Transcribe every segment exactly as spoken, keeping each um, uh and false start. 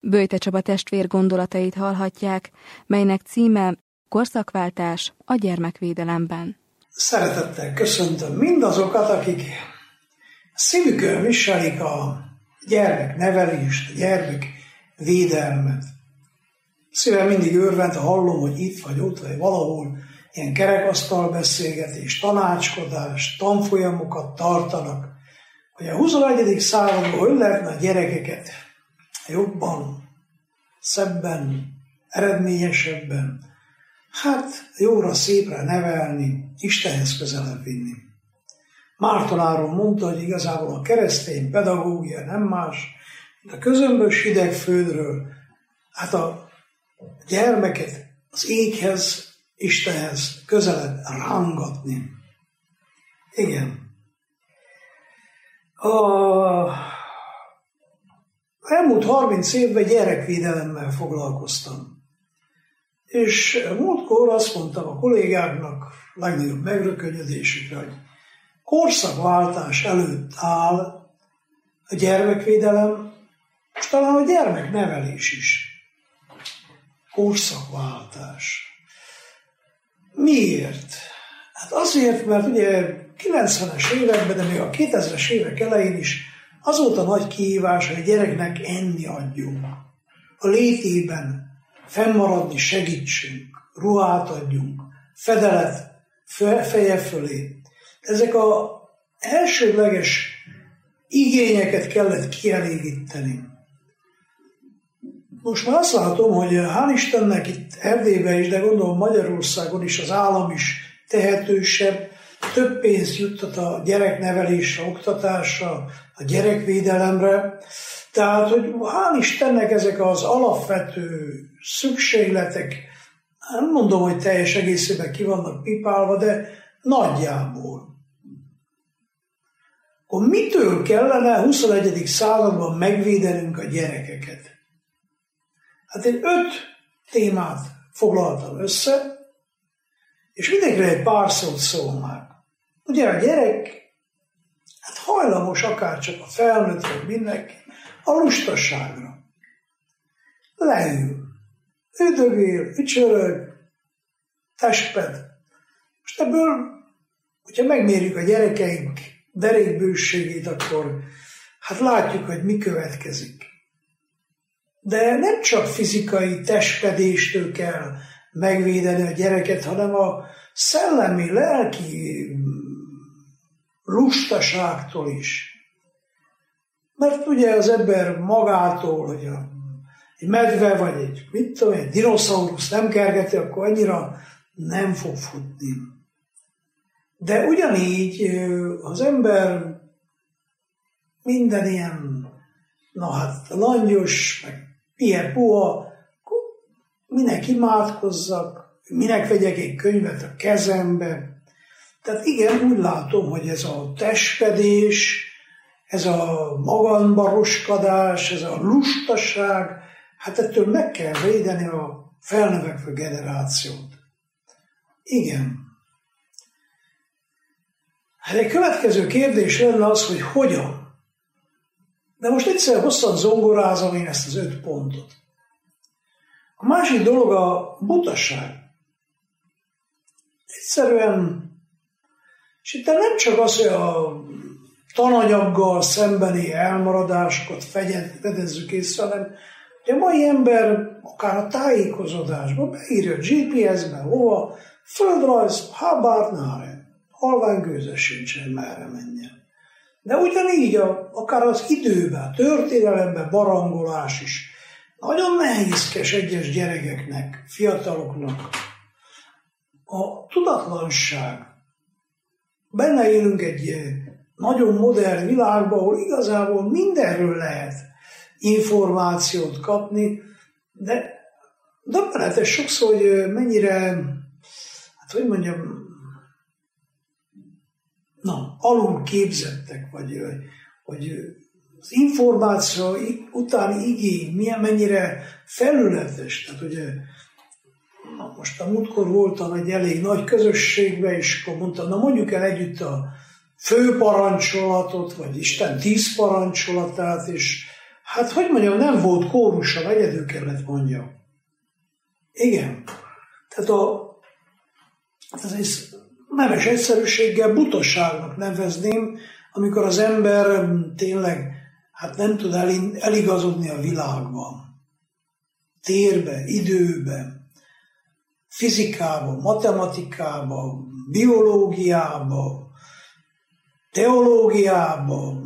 Böjte Csaba testvér gondolatait hallhatják, melynek címe Korszakváltás a gyermekvédelemben. Szeretettel köszöntöm mindazokat, akik szívükön viselik a gyermeknevelést, a gyermekvédelmet. Szívem mindig örvend, ha hallom, hogy itt vagy ott, vagy valahol ilyen kerekasztalbeszélgetés, tanácskodás, tanfolyamokat tartanak, hogy a huszonegyedik században hogy lehetne a gyerekeket jobban, szebben, eredményesebben, hát jóra, szépre nevelni, Istenhez közelebb vinni. Márton Áron mondta, hogy igazából a keresztény pedagógia nem más, mint a közömbös hideg földről, hát a gyermeket az éghez, Istenhez közelebb rángatni. Igen. A elmúlt harminc évben gyerekvédelemmel foglalkoztam. És múltkor azt mondtam a kollégáknak, legnagyobb megrökönyödésükre, hogy korszakváltás előtt áll a gyermekvédelem, és talán a gyermeknevelés is. Korszakváltás. Miért? Hát azért, mert ugye kilencvenes években, de még a kétezres évek elején is az volt a nagy kihívás, hogy a gyereknek enni adjunk. A létében fennmaradni segítsünk, ruhát adjunk, fedelet feje fölé. Ezek az elsődleges igényeket kellett kielégíteni. Most már azt látom, hogy hál' Istennek itt Erdélyben is, de gondolom Magyarországon is az állam is tehetősebb, több pénzt juttat a gyereknevelésre, oktatásra, a gyerekvédelemre. Tehát, hogy hál' Istennek ezek az alapvető szükségletek, nem mondom, hogy teljes egészében ki vannak pipálva, de nagyjából. Akkor mitől kellene a huszonegyedik században megvédenünk a gyerekeket? Hát én öt témát foglaltam össze, és mindenkire egy pár szót szólnák. Ugye a gyerek, hát hajlamos akárcsak a felnőtt, vagy mindenki, a lustaságra. Leül, üdögél, ücsörög, testped. Most ebből, hogyha megmérjük a gyerekeink derékbőségét, akkor hát látjuk, hogy mi következik. De nem csak fizikai testpedéstől kell megvédeni a gyereket, hanem a szellemi, lelki lustaságtól is. Mert ugye az ember magától, hogy a, egy medve vagy egy, mit tudom, egy dinoszaurusz nem kergeti, akkor annyira nem fog futni. De ugyanígy az ember minden ilyen, na hát langyos, meg ilyen puha, minek imádkozzak, minek vegyek egy könyvet a kezembe. Tehát igen, úgy látom, hogy ez a testpedés, ez a magamba roskadás, ez a lustaság, hát ettől meg kell védeni a felnövekvő generációt. Igen. Hát egy következő kérdés lenne az, hogy hogyan. De most egyszer hosszan zongorázom én ezt az öt pontot. A másik dolog a butaság. Egyszerűen, és itt nem csak az, hogy a tananyaggal szembeni elmaradásokat fedezzük észre, hanem hogy a mai ember akár a tájékozódásban beírja a gé pé es-be, hova, földrajz, Habárnáre, halványgőze sincsen, merre menjen. De ugyanígy a, akár az időben, a történelemben barangolás is nagyon nehézkes egyes gyerekeknek, fiataloknak. A tudatlanság. Benne élünk egy nagyon modern világban, ahol igazából mindenről lehet információt kapni, de döbbenetes sokszor, hogy mennyire, hát hogy mondjam, na, alul képzettek, vagy hogy az információ utáni igény milyen, mennyire felületes. Tehát ugye, na, most a múltkor voltam egy elég nagy közösségben, és akkor mondtam, na mondjuk el együtt a fő parancsolatot, vagy Isten tíz parancsolatát, és hát hogy mondjam, nem volt kórusa, egyedül kellett mondjam. Igen. Tehát a, ez egy nemes egyszerűséggel butaságnak nevezném, amikor az ember tényleg hát nem tud eligazodni a világban. Térbe, időben, fizikában, matematikában, biológiában, teológiában.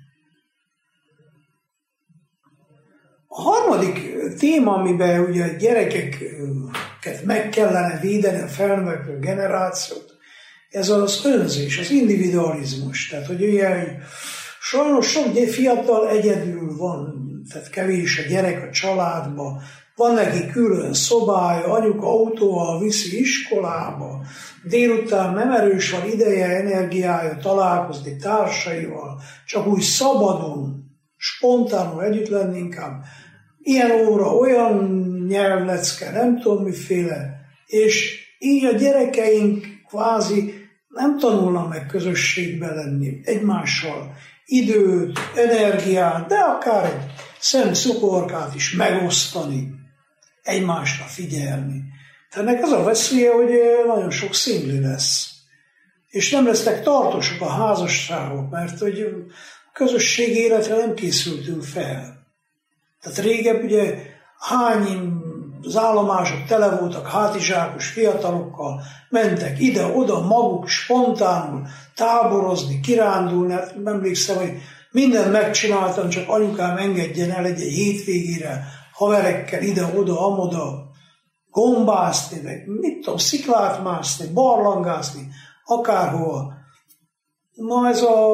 A harmadik téma, amiben ugye a gyerekeket meg kellene védeni, a felnövekvő generációt, ez az önzés, az individualizmus. Tehát, hogy ugye sajnos sok fiatal egyedül van, tehát kevés a gyerek a családba, van neki külön szobája, anyuka autóval viszi iskolába, délután nem erős van ideje, energiája találkozni társaival, csak úgy szabadon, spontánul együtt lenni inkább. Ilyen óra, olyan nyelvlecke, nem tudom miféle, és így a gyerekeink kvázi nem tanulnak meg közösségben lenni, egymással időt, energiát, de akár egy szemcukorkát is megosztani, egymásra figyelni. Tehát ennek az a veszélye, hogy nagyon sok szingli lesz. És nem lesznek tartósak a házasságok, mert hogy a közösségi életre nem készültünk fel. Tehát régebb ugye hány az állomások tele voltak hátizsákos fiatalokkal, mentek ide-oda maguk spontánul táborozni, kirándulni. Hát emlékszem, hogy mindent megcsináltam, csak anyukám engedjen el egy hétvégére haverekkel ide-oda, amoda gombászni, meg mit tudom, sziklát mászni, barlangászni, akárhova. Na ez a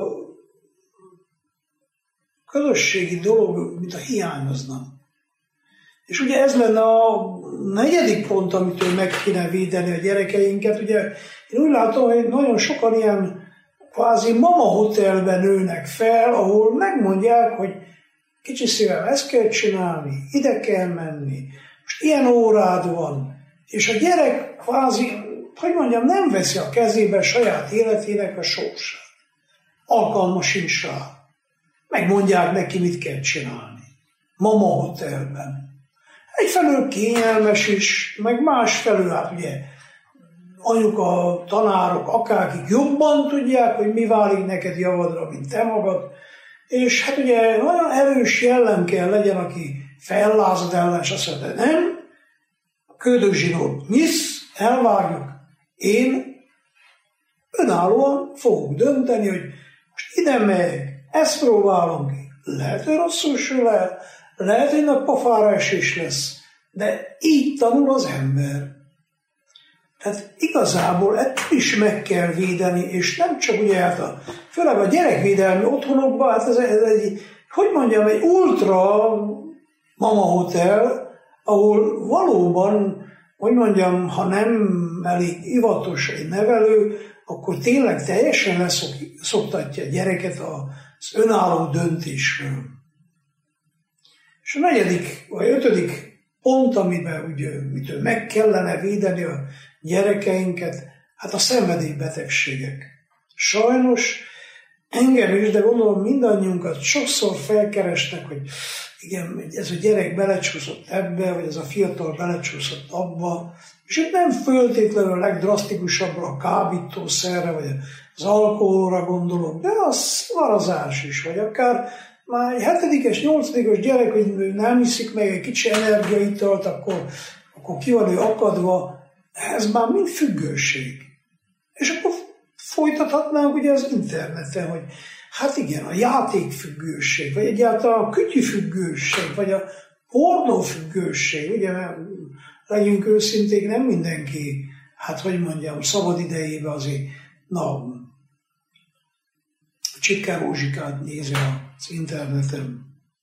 közösségi dolog, mint a hiányozna. És ugye ez lenne a negyedik pont, amitől meg kéne védeni a gyerekeinket. Ugye én úgy látom, hogy nagyon sokan ilyen kvázi mama hotelben nőnek fel, ahol megmondják, hogy kicsi szívem, ezt kell csinálni, ide kell menni, most ilyen órád van, és a gyerek kvázi, hogy mondjam, nem veszi a kezébe saját életének a sorsát. Alkalma sincs rá. Megmondják neki, mit kell csinálni. Mama hotelben. Egyfelől kényelmes is, meg másfelől, hát ugye anyuka, tanárok, akárkik jobban tudják, hogy mi válik neked javadra, mint te magad, és hát ugye nagyon erős jellem kell legyen, aki fellázad ellen, és azt mondja, nem, a köldögzsinót nyisz, elvágjuk, én önállóan fogok dönteni, hogy most ide megyek, ezt próbálom ki, lehet, hogy rosszul sül el, lehet, hogy nagy pofára esés lesz, de így tanul az ember. Tehát igazából ezt is meg kell védeni, és nem csak ugye hát a, főleg a gyerekvédelmi otthonokban, hát ez, ez egy, hogy mondjam, egy ultra mama hotel, ahol valóban, hogy mondjam, ha nem elég ivatos egy nevelő, akkor tényleg teljesen leszoktatja a gyereket az önálló döntésről. És a negyedik, vagy ötödik pont, amiben ugye, mitől meg kellene védeni a gyerekeinket, hát a szenvedélybetegségek. Sajnos engem is, de gondolom mindannyiunkat sokszor felkeresnek, hogy igen, ez a gyerek belecsúszott ebbe, vagy ez a fiatal belecsúszott abba, és itt nem föltétlenül a legdrasztikusabbra a kábítószerre, vagy az alkoholra gondolok, de az varazás is, vagy akár már egy hetedikes, nyolcadikos gyerek, hogy nem iszik meg egy kicsi energiaitalt, akkor, akkor ki van ő akadva, ez már mind függőség. És akkor folytathatnánk ugye az interneten, hogy hát igen, a játékfüggőség, vagy egyáltalán a kütyüfüggőség, vagy a pornófüggőség, ugye, mert legyünk őszinték, nem mindenki, hát hogy mondjam, szabad idejében azért, na, csikkerózsikát nézi az interneten.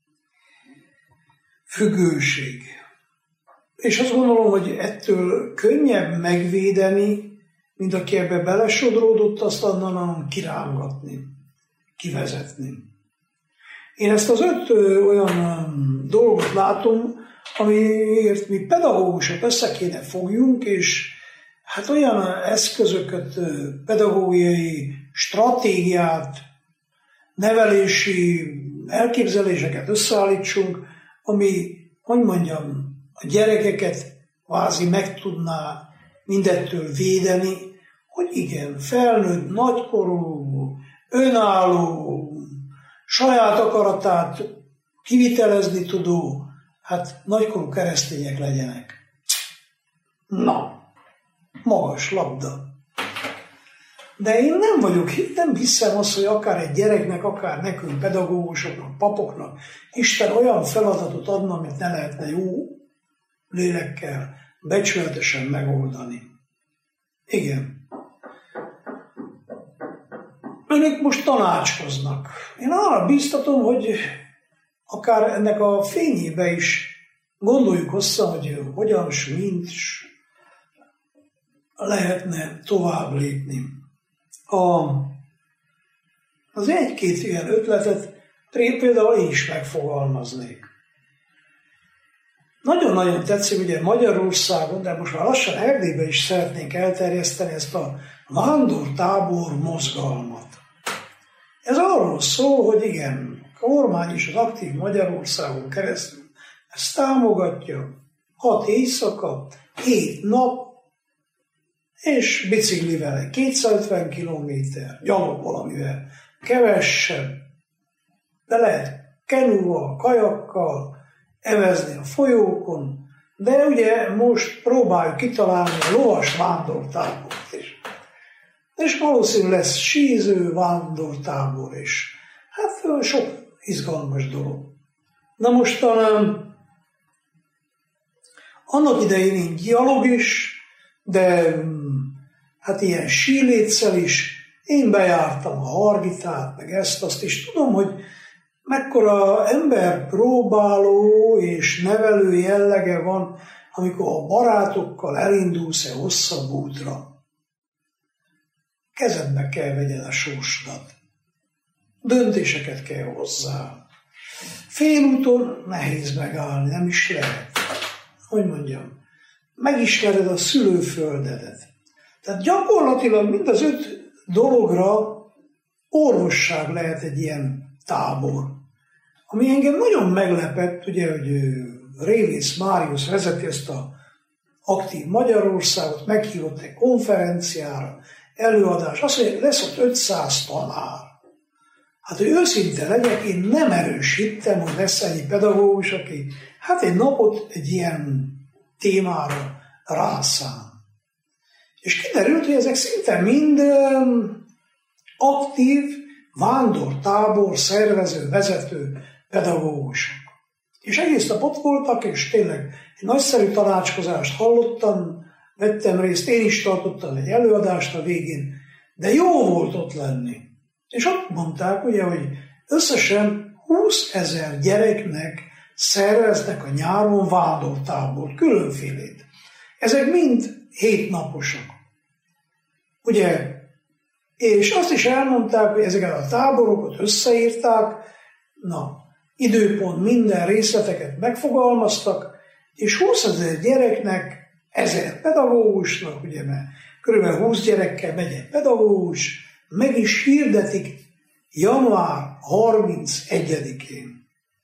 Függőség. És azt gondolom, hogy ettől könnyebb megvédeni, mint aki ebbe belesodródott, azt onnan kirángatni, kivezetni. Én ezt az öt ö, olyan ö, dolgot látom, amiért mi pedagógusok össze kéne fogjunk, és hát olyan eszközöket, pedagógiai stratégiát, nevelési elképzeléseket összeállítsunk, ami, hogy mondjam, a gyerekeket kvázi meg tudná mindettől védeni, hogy igen, felnőtt, nagykorú, önálló, saját akaratát kivitelezni tudó, hát nagykorú keresztények legyenek. Na, magas labda. De én nem vagyok, nem hiszem azt, hogy akár egy gyereknek, akár nekünk, pedagógusoknak, papoknak Isten olyan feladatot adna, amit ne lehetne jó lélekkel, becsületesen megoldani. Igen. Önök most tanácskoznak. Én arra bíztatom, hogy akár ennek a fényébe is gondoljuk vissza, hogy hogyan, s mint lehetne tovább lépni. A, az egy-két ilyen ötletet például én is megfogalmaznék. Nagyon-nagyon tetszik, ugye Magyarországon, de most már lassan Erdélyben is szeretnénk elterjeszteni ezt a vándortábor mozgalmat. Ez arról szól, hogy igen, a kormány is az Aktív Magyarországon keresztül ezt támogatja, hat éjszaka, hét nap, és biciklivel kétszázötven kilométer, gyalog valamivel kevesebb, de lehet kenúval, kajakkal, evezni a folyókon, de ugye most próbáljuk kitalálni a lovas vándortábort is. És valószínűleg lesz síző vándortábor is. Hát sok izgalmas dolog. Na most talán annak idején én gyalog is, de hát ilyen síléccel is, én bejártam a Hargitát, meg ezt-azt is. Tudom, hogy mekkora ember próbáló és nevelő jellege van, amikor a barátokkal elindulsz-e hosszabb útra. Kezedbe kell vegyed a sorsodat. Döntéseket kell hozzá. Félúton nehéz megállni, nem is lehet. Hogy mondjam, megismered a szülőföldedet. Tehát gyakorlatilag mind az öt dologra orvosság lehet egy ilyen tábor. Ami engem nagyon meglepett, ugye, hogy Révész Máriusz vezeti ezt a Aktív Magyarországot, meghívott egy konferenciára, előadás, azt mondja, lesz ott ötszáz tanár. Hát, hogy őszinte legyek, én nem erősítem, hogy lesz ennyi pedagógus, aki hát egy napot egy ilyen témára rászán. És kiderült, hogy ezek szinte mind aktív, vándortábor, szervező, vezető pedagógusok. És egész nap ott voltak, és tényleg egy nagyszerű tanácskozást hallottam, vettem részt, én is tartottam egy előadást a végén, de jó volt ott lenni. És ott mondták, ugye, hogy összesen húszezer gyereknek szerveznek a nyáron vándortábort, különfélét. Ezek mind hétnaposok. Ugye, és azt is elmondták, hogy ezeket a táborokat összeírták, na, időpont minden részleteket megfogalmaztak, és húszezer gyereknek, ezer pedagógusnak, ugye, mert kb. húsz gyerekkel megy egy pedagógus, meg is hirdetik január harmincegyedikén.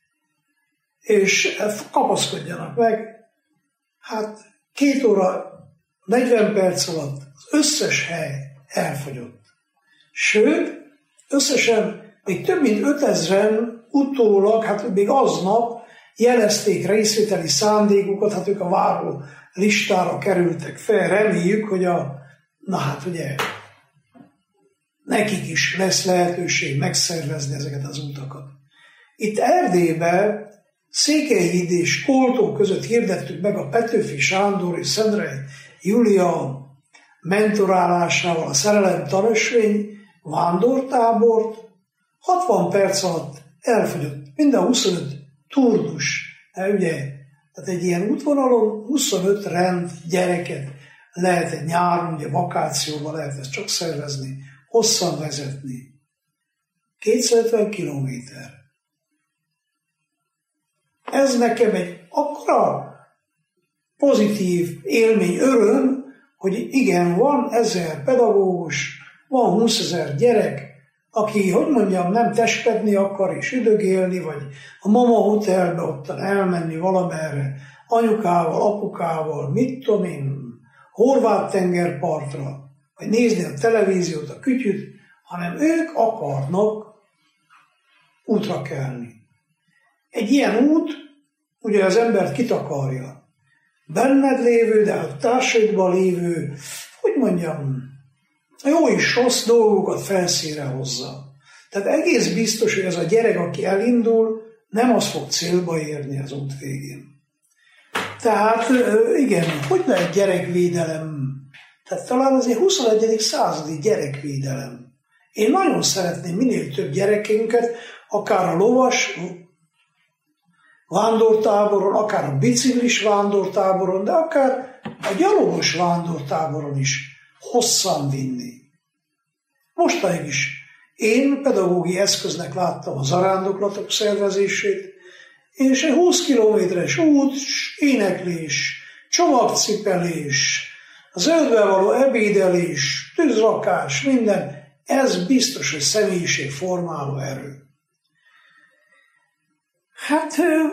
És kapaszkodjanak meg, hát két óra negyven perc alatt az összes hely elfogyott. Sőt, összesen még több mint ötezren utólag, hát még aznap jelezték részvételi szándékukat, hát ők a váró listára kerültek fel. Reméljük, hogy a, na hát ugye, nekik is lesz lehetőség megszervezni ezeket az utakat. Itt Erdélyben Székelyhíd és Koltó között hirdettük meg a Petőfi Sándor és Szendrei Júlia mentorálásával a Szerelem tanösvény vándortábort. hatvan perc alatt elfogyott minden huszonöt turnus, ugye, tehát egy ilyen útvonalon huszonöt rend gyereket lehet egy nyáron, ugye vakációban lehet ezt csak szervezni, hosszan vezetni. kétszázötven kilométer. Ez nekem egy akkora pozitív élmény, öröm, hogy igen, van ezer pedagógus, van húszezer gyerek, aki, hogy mondjam, nem testedni akar és üdögélni, vagy a mama hotelbe ottan elmenni valamerre, anyukával, apukával, mit tudom én, horvát tengerpartra, vagy nézni a televíziót, a kütyüt, hanem ők akarnak útra kelni. Egy ilyen út ugye az embert kitakarja. Benned lévő, de a társaidban lévő, hogy mondjam, jó és rossz dolgokat felszínre hozza. Tehát egész biztos, hogy ez a gyerek, aki elindul, nem az fog célba érni az út végén. Tehát igen, hogy lehet gyerekvédelem? Tehát talán azért huszonegyedik századi gyerekvédelem. Én nagyon szeretném minél több gyerekünket, akár a lovas vándortáboron, akár a biciklis vándortáboron, de akár a gyalogos vándortáboron is hosszan vinni. Mostanig is én pedagógiai eszköznek láttam a zarándoklatok szervezését, és egy húsz kilométeres út, éneklés, csomagcipelés, a zöldbe való ebédelés, tűzrakás, minden, ez biztos, hogy személyiségformáló erő. Hát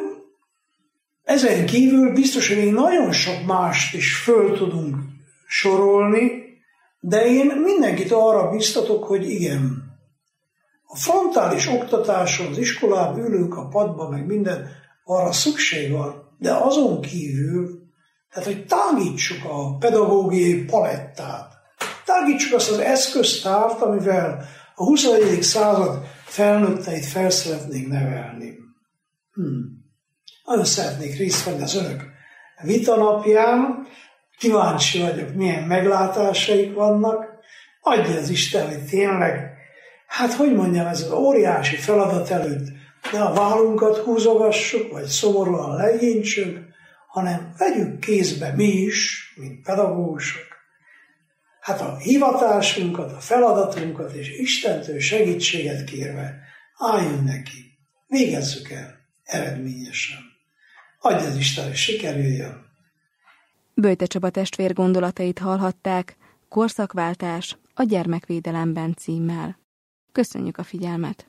ezen kívül biztos, hogy még nagyon sok mást is föl tudunk sorolni, de én mindenkit arra biztatok, hogy igen, a frontális oktatáson, az iskolában ülünk a padba, meg minden, arra szükség van, de azon kívül, tehát hogy tágítsuk a pedagógiai palettát, tágítsuk azt az eszköztárt, amivel a huszonegyedik század felnőtteit fel szeretnénk nevelni. Hmm. Nagyon szeretnék részt venni az önök vitanapján, kíváncsi vagyok, milyen meglátásaik vannak, adja az Isten, hogy tényleg, hát hogy mondjam, ez az óriási feladat előtt ne a vállunkat húzogassuk, vagy szomorúan legyintsünk, hanem vegyük kézbe mi is, mint pedagógusok, hát a hivatásunkat, a feladatunkat, és Istentől segítséget kérve álljunk neki, végezzük el eredményesen. Adja az Isten, hogy sikerüljön. Böjte Csaba testvér gondolatait hallhatták, Korszakváltás a gyermekvédelemben címmel. Köszönjük a figyelmet!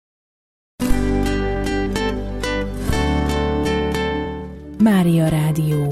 Mária Rádió.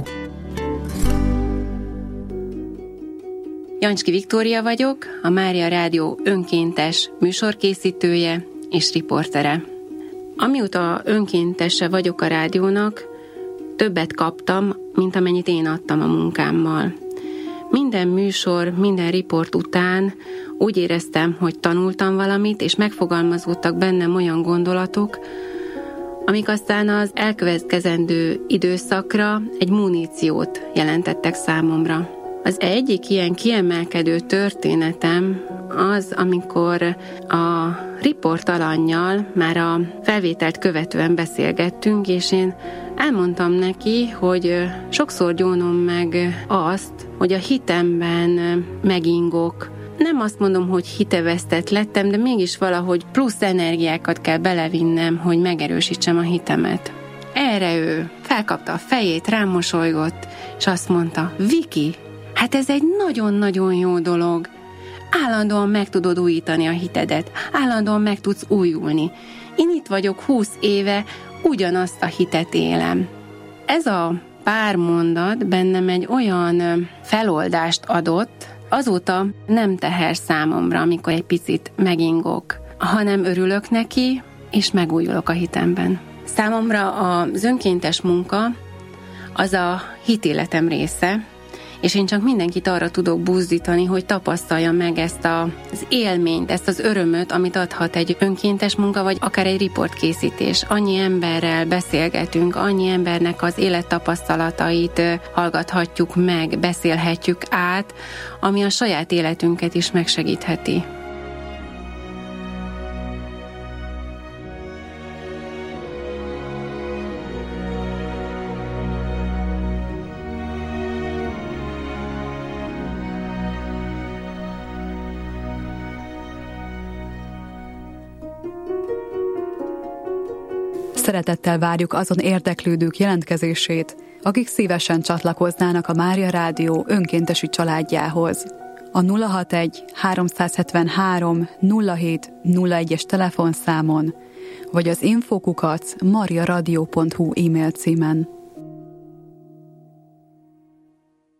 Jancski Viktória vagyok, a Mária Rádió önkéntes műsorkészítője és riportere. Amióta önkéntese vagyok a rádiónak, többet kaptam, mint amennyit én adtam a munkámmal. Minden műsor, minden riport után úgy éreztem, hogy tanultam valamit, és megfogalmazódtak bennem olyan gondolatok, amik aztán az elkövetkezendő időszakra egy muníciót jelentettek számomra. Az egyik ilyen kiemelkedő történetem az, amikor a riportalannyal már a felvételt követően beszélgettünk, és én elmondtam neki, hogy sokszor gyónom meg azt, hogy a hitemben megingok. Nem azt mondom, hogy hitevesztett lettem, de mégis valahogy plusz energiákat kell belevinnem, hogy megerősítsem a hitemet. Erre ő felkapta a fejét, rám mosolygott, és azt mondta, Viki, hát ez egy nagyon-nagyon jó dolog. Állandóan meg tudod újítani a hitedet, állandóan meg tudsz újulni. Én itt vagyok húsz éve, ugyanazt a hitet élem. Ez a pár mondat bennem egy olyan feloldást adott, azóta nem teher számomra, amikor egy picit megingok, hanem örülök neki, és megújulok a hitemben. Számomra az önkéntes munka az a hitéletem része, és én csak mindenkit arra tudok buzdítani, hogy tapasztalja meg ezt a, az élményt, ezt az örömöt, amit adhat egy önkéntes munka, vagy akár egy riportkészítés. Annyi emberrel beszélgetünk, annyi embernek az élettapasztalatait hallgathatjuk meg, beszélhetjük át, ami a saját életünket is megsegítheti. Szeretettel várjuk azon érdeklődők jelentkezését, akik szívesen csatlakoznának a Mária Rádió önkéntesi családjához. a nulla hatvanegy háromszázhetvenhárom nulla hét nulla egyes telefonszámon, vagy az info kukac mariaradio pont hu e-mail címen.